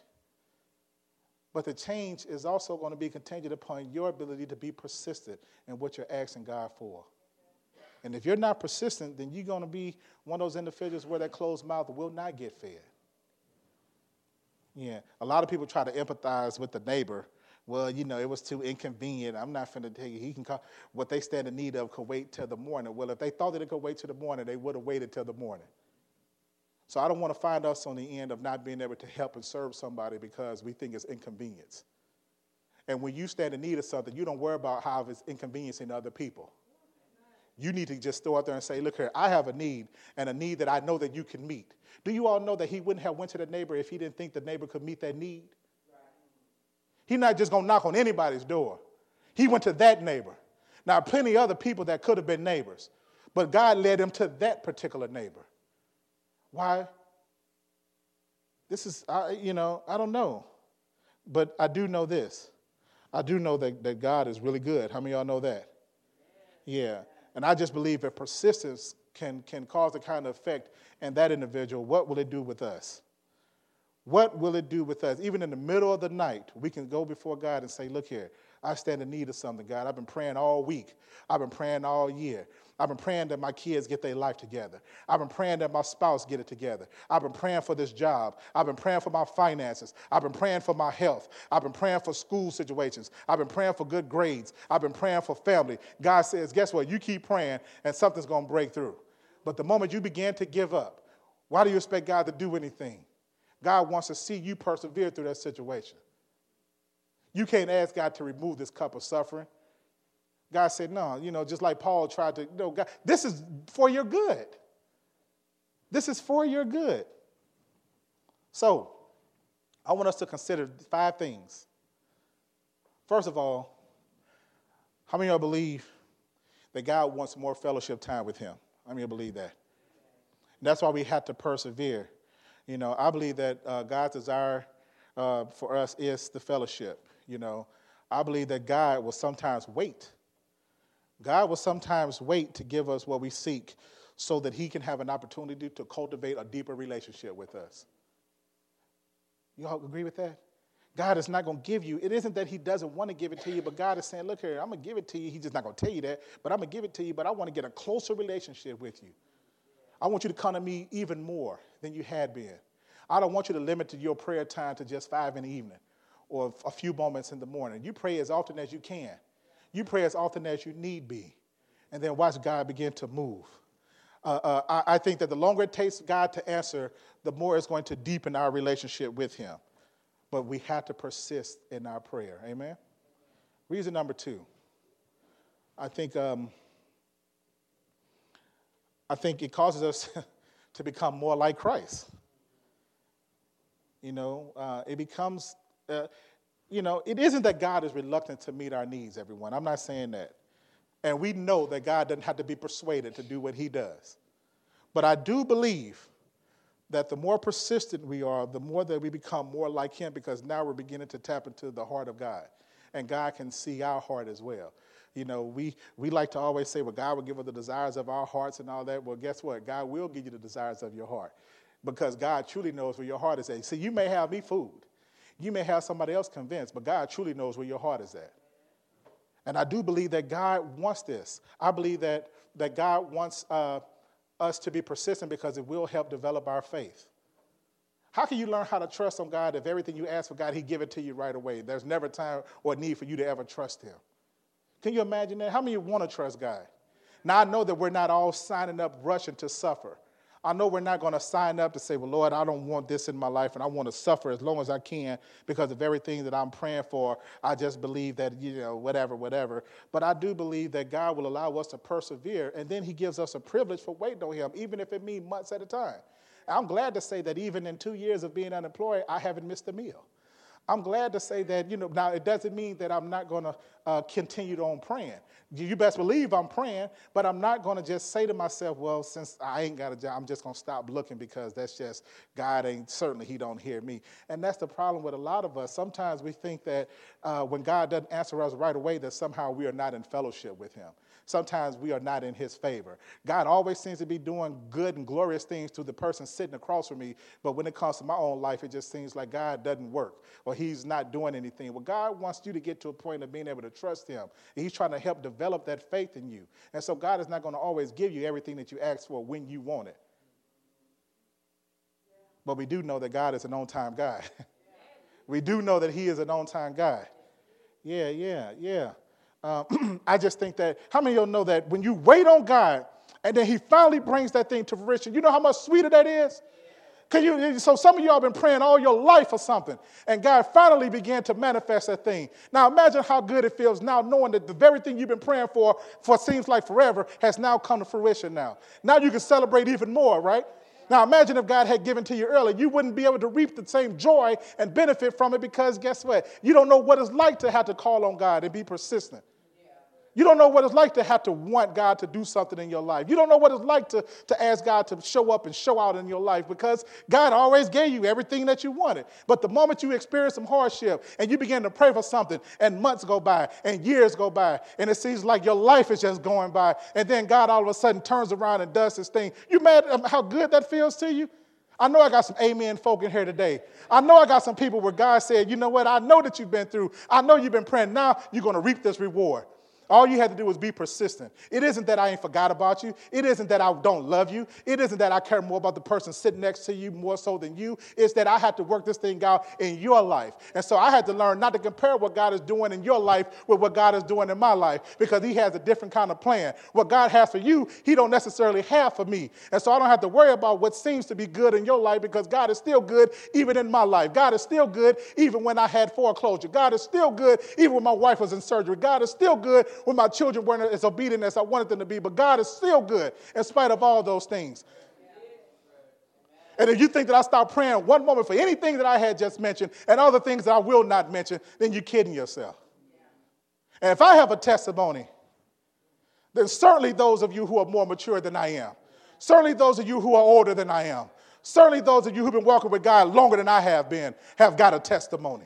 But the change is also going to be contingent upon your ability to be persistent in what you're asking God for. And if you're not persistent, then you're going to be one of those individuals where that closed mouth will not get fed. Yeah, a lot of people try to empathize with the neighbor. Well, you know, it was too inconvenient. I'm not finna tell you. He can call, what they stand in need of could wait till the morning. Well, if they thought that it could wait till the morning, they would have waited till the morning. So I don't want to find us on the end of not being able to help and serve somebody because we think it's inconvenience. And when you stand in need of something, you don't worry about how it's inconveniencing other people. You need to just throw out there and say, look here, I have a need, and a need that I know that you can meet. Do you all know that he wouldn't have went to the neighbor if he didn't think the neighbor could meet that need? He's not just going to knock on anybody's door. He went to that neighbor. Now, plenty of other people that could have been neighbors, but God led him to that particular neighbor. Why? This is, I, you know, I don't know. But I do know this. I do know that, that God is really good. How many of y'all know that? Yeah. And I just believe that persistence can, can cause the kind of effect in that individual. What will it do with us? What will it do with us? Even in the middle of the night, we can go before God and say, look here, I stand in need of something, God. I've been praying all week. I've been praying all year. I've been praying that my kids get their life together. I've been praying that my spouse get it together. I've been praying for this job. I've been praying for my finances. I've been praying for my health. I've been praying for school situations. I've been praying for good grades. I've been praying for family. God says, guess what? You keep praying and something's going to break through. But the moment you begin to give up, why do you expect God to do anything? God wants to see you persevere through that situation. You can't ask God to remove this cup of suffering. God said, no, you know, just like Paul tried to, you know, God, this is for your good. This is for your good. So, I want us to consider five things. First of all, how many of y'all believe that God wants more fellowship time with him? How many of y'all believe that? And that's why we have to persevere. You know, I believe that uh, God's desire uh, for us is the fellowship. You know, I believe that God will sometimes wait. God will sometimes wait to give us what we seek so that he can have an opportunity to cultivate a deeper relationship with us. You all agree with that? God is not going to give you, it isn't that he doesn't want to give it to you, but God is saying, look here, I'm going to give it to you. He's just not going to tell you that, but I'm going to give it to you, but I want to get a closer relationship with you. I want you to come to me even more than you had been. I don't want you to limit to your prayer time to just five in the evening or a few moments in the morning. You pray as often as you can. You pray as often as you need be, and then watch God begin to move. Uh, uh, I, I think that the longer it takes God to answer, the more it's going to deepen our relationship with him. But we have to persist in our prayer. Amen? Reason number two, I think um, I think it causes us to become more like Christ. You know, uh, it becomes, uh, you know, it isn't that God is reluctant to meet our needs, everyone. I'm not saying that. And we know that God doesn't have to be persuaded to do what he does. But I do believe that the more persistent we are, the more that we become more like him, because now we're beginning to tap into the heart of God. And God can see our heart as well. You know, we, we like to always say, well, God will give us the desires of our hearts and all that. Well, guess what? God will give you the desires of your heart, because God truly knows where your heart is at. See, you may have me fooled. You may have somebody else convinced, but God truly knows where your heart is at. And I do believe that God wants this. I believe that, that God wants uh, us to be persistent, because it will help develop our faith. How can you learn how to trust on God if everything you ask for God, he give it to you right away? There's never time or need for you to ever trust him. Can you imagine that? How many want to trust God? Now, I know that we're not all signing up rushing to suffer. I know we're not going to sign up to say, well, Lord, I don't want this in my life, and I want to suffer as long as I can because of everything that I'm praying for. I just believe that, you know, whatever, whatever. But I do believe that God will allow us to persevere, and then he gives us a privilege for waiting on him, even if it means months at a time. I'm glad to say that even in two years of being unemployed, I haven't missed a meal. I'm glad to say that, you know, now it doesn't mean that I'm not going to uh, continue on praying. You best believe I'm praying, but I'm not going to just say to myself, well, since I ain't got a job, I'm just going to stop looking, because that's just, God ain't, certainly he don't hear me. And that's the problem with a lot of us. Sometimes we think that uh, when God doesn't answer us right away, that somehow we are not in fellowship with him. Sometimes we are not in his favor. God always seems to be doing good and glorious things to the person sitting across from me, but when it comes to my own life, it just seems like God doesn't work, or he's not doing anything. Well, God wants you to get to a point of being able to trust him. And he's trying to help develop that faith in you. And so God is not going to always give you everything that you ask for when you want it. But we do know that God is an on-time God. We do know that he is an on-time God. Yeah, yeah, yeah. Um, I just think that, how many of y'all know that when you wait on God and then he finally brings that thing to fruition, you know how much sweeter that is? Can you, so some of y'all been praying all your life for something, and God finally began to manifest that thing. Now imagine how good it feels now knowing that the very thing you've been praying for for seems like forever has now come to fruition now. Now you can celebrate even more, right? Now imagine if God had given to you earlier, you wouldn't be able to reap the same joy and benefit from it, because guess what? You don't know what it's like to have to call on God and be persistent. You don't know what it's like to have to want God to do something in your life. You don't know what it's like to, to ask God to show up and show out in your life, because God always gave you everything that you wanted. But the moment you experience some hardship and you begin to pray for something, and months go by and years go by, and it seems like your life is just going by, and then God all of a sudden turns around and does his thing. You mad at how good that feels to you? I know I got some amen folk in here today. I know I got some people where God said, you know what? I know that you've been through. I know you've been praying. Now you're going to reap this reward. All you had to do was be persistent. It isn't that I ain't forgot about you. It isn't that I don't love you. It isn't that I care more about the person sitting next to you more so than you. It's that I had to work this thing out in your life. And so I had to learn not to compare what God is doing in your life with what God is doing in my life, because he has a different kind of plan. What God has for you, he don't necessarily have for me. And so I don't have to worry about what seems to be good in your life, because God is still good even in my life. God is still good even when I had foreclosure. God is still good even when my wife was in surgery. God is still good when my children weren't as obedient as I wanted them to be, but God is still good in spite of all those things. And if you think that I stop praying one moment for anything that I had just mentioned and other things that I will not mention, then you're kidding yourself. And if I have a testimony, then certainly those of you who are more mature than I am, certainly those of you who are older than I am, certainly those of you who've been walking with God longer than I have been, have got a testimony.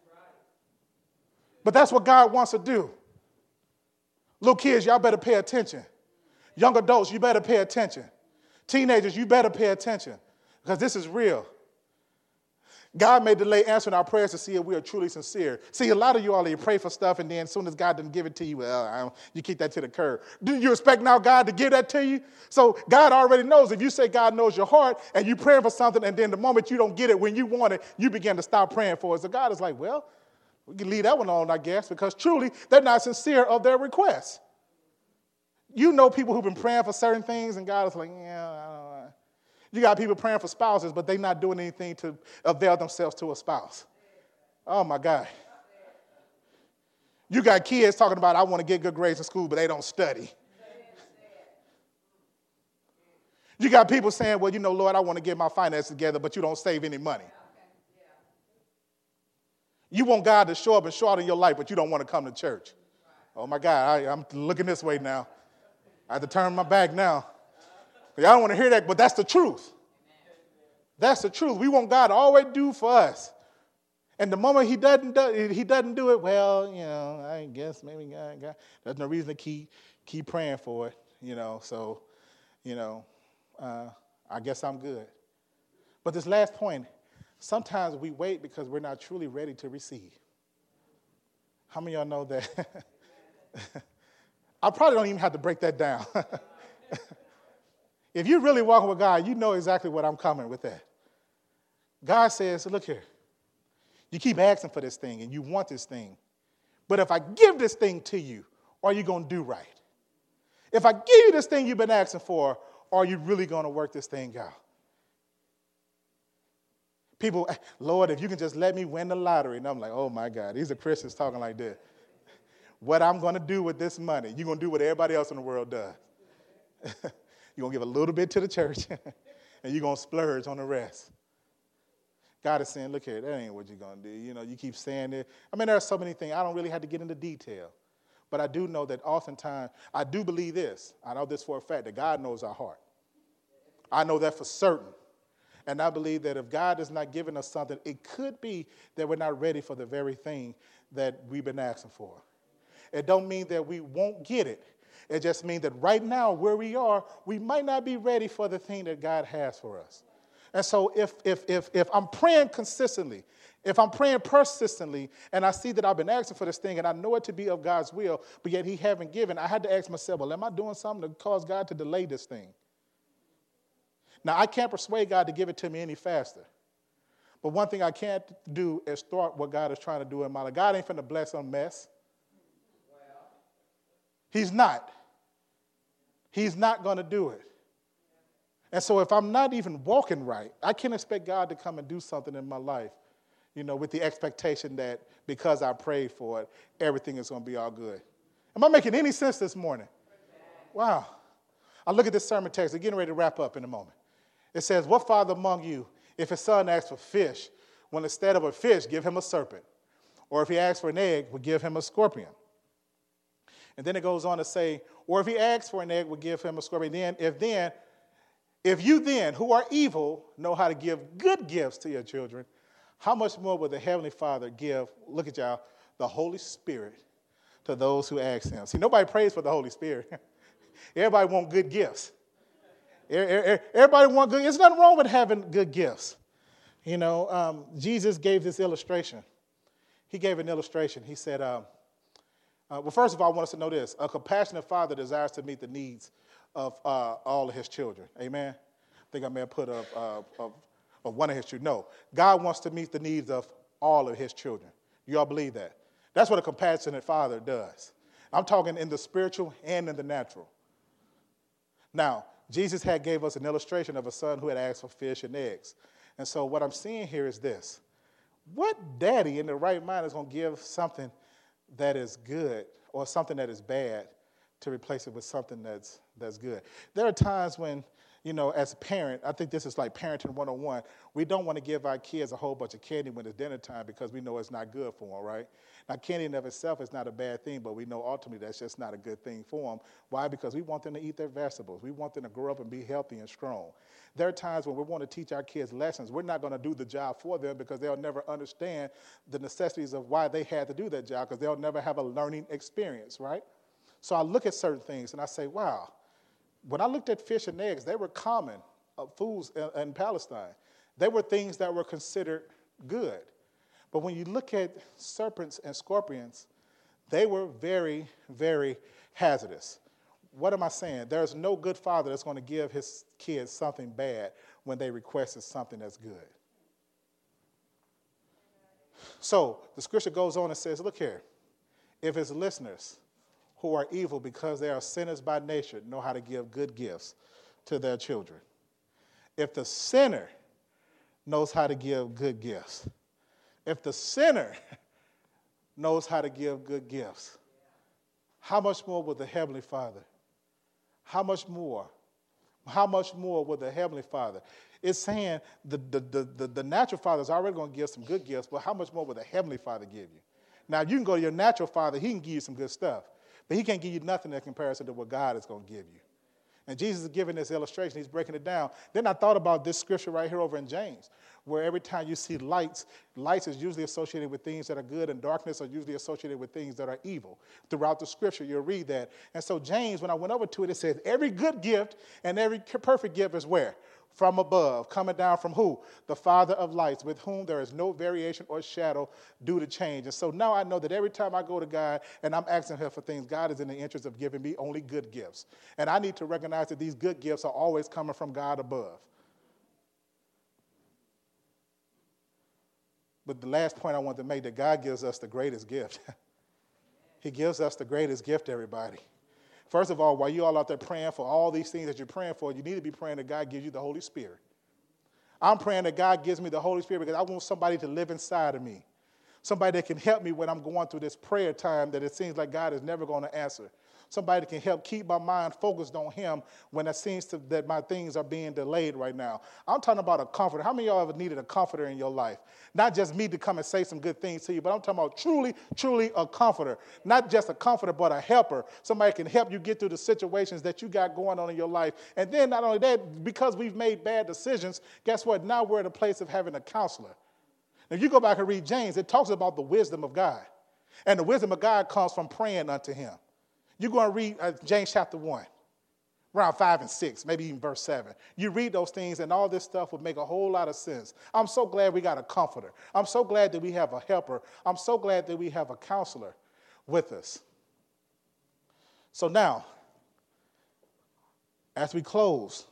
But that's what God wants to do. Little kids, y'all better pay attention. Young adults, you better pay attention. Teenagers, you better pay attention. Because this is real. God may delay answering our prayers to see if we are truly sincere. See, a lot of you all, you pray for stuff, and then as soon as God doesn't give it to you, well, I don't, you keep that to the curb. Do you expect now God to give that to you? So God already knows. If you say God knows your heart, and you pray for something, and then the moment you don't get it when you want it, you begin to stop praying for it. So God is like, well, we can leave that one on, I guess, because truly they're not sincere of their requests. You know people who've been praying for certain things, and God is like, yeah, I don't know. You got people praying for spouses, but they're not doing anything to avail themselves to a spouse. Oh, my God. You got kids talking about, I want to get good grades in school, but they don't study. You got people saying, well, you know, Lord, I want to get my finances together, but you don't save any money. You want God to show up and show out in your life, but you don't want to come to church. Oh, my God, I, I'm looking this way now. I have to turn my back now. I don't want to hear that, but that's the truth. That's the truth. We want God to always do for us. And the moment he doesn't do, he doesn't do it, well, you know, I guess maybe God, God, there's no reason to keep, keep praying for it, you know. So, you know, uh, I guess I'm good. But this last point, sometimes we wait because we're not truly ready to receive. How many of y'all know that? I probably don't even have to break that down. If you're really walking with God, you know exactly what I'm coming with that. God says, look here, you keep asking for this thing and you want this thing. But if I give this thing to you, are you going to do right? If I give you this thing you've been asking for, are you really going to work this thing out? People, Lord, if you can just let me win the lottery. And I'm like, oh, my God, these are Christians talking like this. What I'm going to do with this money, you're going to do what everybody else in the world does. You're going to give a little bit to the church, and you're going to splurge on the rest. God is saying, look here, that ain't what you're going to do. You know, you keep saying it. I mean, there are so many things. I don't really have to get into detail. But I do know that oftentimes, I do believe this. I know this for a fact, that God knows our heart. I know that for certain. And I believe that if God is not giving us something, it could be that we're not ready for the very thing that we've been asking for. It don't mean that we won't get it. It just means that right now, where we are, we might not be ready for the thing that God has for us. And so if if if if I'm praying consistently, if I'm praying persistently, and I see that I've been asking for this thing, and I know it to be of God's will, but yet he haven't given, I had to ask myself, well, am I doing something to cause God to delay this thing? Now, I can't persuade God to give it to me any faster. But one thing I can't do is thwart what God is trying to do in my life. God ain't finna bless some mess. He's not. He's not going to do it. And so if I'm not even walking right, I can't expect God to come and do something in my life, you know, with the expectation that because I prayed for it, everything is going to be all good. Am I making any sense this morning? Wow. I look at this sermon text. We're getting ready to wrap up in a moment. It says, what father among you, if his son asks for fish, will instead of a fish give him a serpent? Or if he asks for an egg, will give him a scorpion? And then it goes on to say, or if he asks for an egg, will give him a scorpion. Then, if then, if you then, who are evil, know how to give good gifts to your children, how much more will the Heavenly Father give, look at y'all, the Holy Spirit to those who ask him? See, nobody prays for the Holy Spirit. Everybody wants good gifts. Everybody wants good. There's nothing wrong with having good gifts. You know, um, Jesus gave this illustration. He gave an illustration. He said, um, uh, well, first of all, I want us to know this. A compassionate father desires to meet the needs of uh, all of his children. Amen? I think I may have put of, uh, of, of one of his children. No, God wants to meet the needs of all of his children. You all believe that? That's what a compassionate father does. I'm talking in the spiritual and in the natural. Now, Jesus had gave us an illustration of a son who had asked for fish and eggs. And so what I'm seeing here is this. What daddy in the right mind is going to give something that is good or something that is bad to replace it with something that's that's good. There are times when, you know, as a parent, I think this is like parenting one oh one, we don't want to give our kids a whole bunch of candy when it's dinner time because we know it's not good for them, right? Now, candy in of itself is not a bad thing, but we know ultimately that's just not a good thing for them. Why? Because we want them to eat their vegetables. We want them to grow up and be healthy and strong. There are times when we want to teach our kids lessons. We're not going to do the job for them because they'll never understand the necessities of why they had to do that job because they'll never have a learning experience, right? So I look at certain things and I say, wow, when I looked at fish and eggs, they were common uh, foods in, in Palestine. They were things that were considered good. But when you look at serpents and scorpions, they were very, very hazardous. What am I saying? There's no good father that's going to give his kids something bad when they requested something that's good. So the scripture goes on and says, look here, if his listeners who are evil because they are sinners by nature know how to give good gifts to their children. If the sinner knows how to give good gifts, if the sinner knows how to give good gifts, how much more will the Heavenly Father? How much more? How much more will the Heavenly Father? It's saying the, the, the, the, the natural Father is already going to give some good gifts, but how much more will the Heavenly Father give you? Now, you can go to your natural father. He can give you some good stuff, but he can't give you nothing in comparison to what God is going to give you. And Jesus is giving this illustration. He's breaking it down. Then I thought about this scripture right here over in James, where every time you see lights, lights is usually associated with things that are good, and darkness are usually associated with things that are evil. Throughout the scripture, you'll read that. And so James, when I went over to it, it says, every good gift and every perfect gift is where? From above, coming down from who? The Father of lights, with whom there is no variation or shadow due to change. And so now I know that every time I go to God and I'm asking him for things, God is in the interest of giving me only good gifts. And I need to recognize that these good gifts are always coming from God above. But the last point I want to make, that God gives us the greatest gift. He gives us the greatest gift, everybody. First of all, while you all out there praying for all these things that you're praying for, you need to be praying that God gives you the Holy Spirit. I'm praying that God gives me the Holy Spirit because I want somebody to live inside of me. Somebody that can help me when I'm going through this prayer time that it seems like God is never going to answer. Somebody that can help keep my mind focused on him when it seems to, that my things are being delayed right now. I'm talking about a comforter. How many of y'all ever needed a comforter in your life? Not just me to come and say some good things to you, but I'm talking about truly, truly a comforter. Not just a comforter, but a helper. Somebody can help you get through the situations that you got going on in your life. And then not only that, because we've made bad decisions, guess what? Now we're in a place of having a counselor. Now, if you go back and read James, it talks about the wisdom of God. And the wisdom of God comes from praying unto him. You're going to read uh, James chapter one, around five and six, maybe even verse seven. You read those things, and all this stuff would make a whole lot of sense. I'm so glad we got a comforter. I'm so glad that we have a helper. I'm so glad that we have a counselor with us. So now, as we close,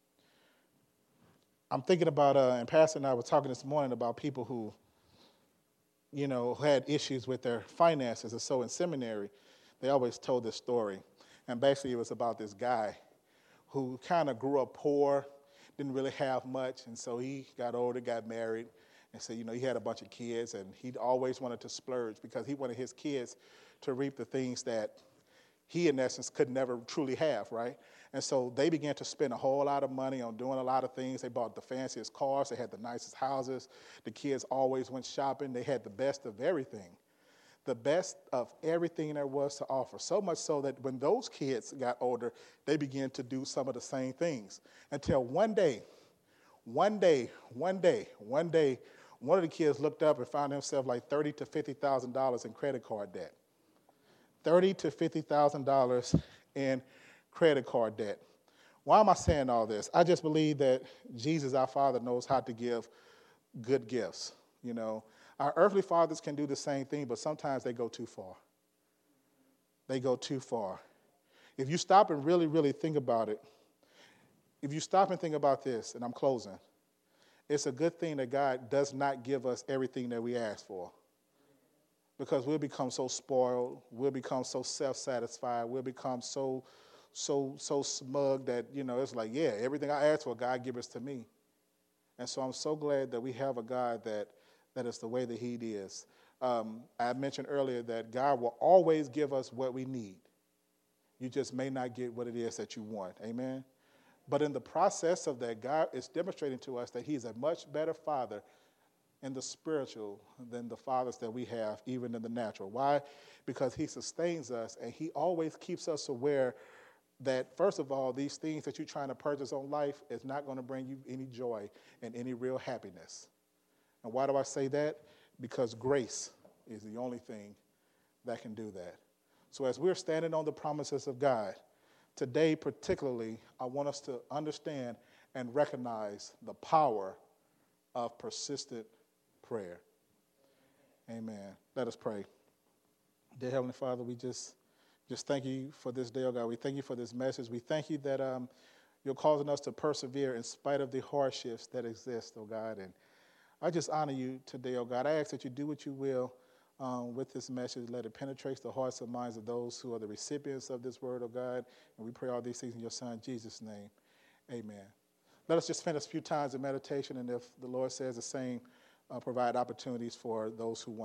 I'm thinking about, uh, and Pastor and I were talking this morning about people who, you know, had issues with their finances. And so in seminary, they always told this story. And basically it was about this guy who kind of grew up poor, didn't really have much. And so he got older, got married. And so, you know, he had a bunch of kids. And he always wanted to splurge because he wanted his kids to reap the things that he, in essence, could never truly have, right? And so they began to spend a whole lot of money on doing a lot of things. They bought the fanciest cars. They had the nicest houses. The kids always went shopping. They had the best of everything. The best of everything there was to offer. So much so that when those kids got older, they began to do some of the same things. Until one day, one day, one day, one day, one of the kids looked up and found himself like thirty thousand to fifty thousand dollars in credit card debt. thirty thousand to fifty thousand dollars in credit card debt. Why am I saying all this? I just believe that Jesus, our Father, knows how to give good gifts, you know. Our earthly fathers can do the same thing, but sometimes they go too far. They go too far. If you stop and really, really think about it, if you stop and think about this, and I'm closing, it's a good thing that God does not give us everything that we ask for. Because we'll become so spoiled, we'll become so self-satisfied, we'll become so, so, so smug that, you know, it's like, yeah, everything I ask for, God gives to me. And so I'm so glad that we have a God that that is the way that he is. Um, I mentioned earlier that God will always give us what we need. You just may not get what it is that you want. Amen? But in the process of that, God is demonstrating to us that he's a much better father in the spiritual than the fathers that we have, even in the natural. Why? Because he sustains us, and he always keeps us aware that, first of all, these things that you're trying to purchase on life is not going to bring you any joy and any real happiness. And why do I say that? Because grace is the only thing that can do that. So as we're standing on the promises of God, today particularly, I want us to understand and recognize the power of persistent prayer. Amen. Let us pray. Dear Heavenly Father, we just just thank you for this day, oh God. We thank you for this message. We thank you that um, you're causing us to persevere in spite of the hardships that exist, oh God. And I just honor you today, oh God. I ask that you do what you will um, with this message. Let it penetrate the hearts and minds of those who are the recipients of this word, oh God. And we pray all these things in your Son, Jesus' name. Amen. Let us just finish a few times in meditation, and if the Lord says the same, uh, provide opportunities for those who want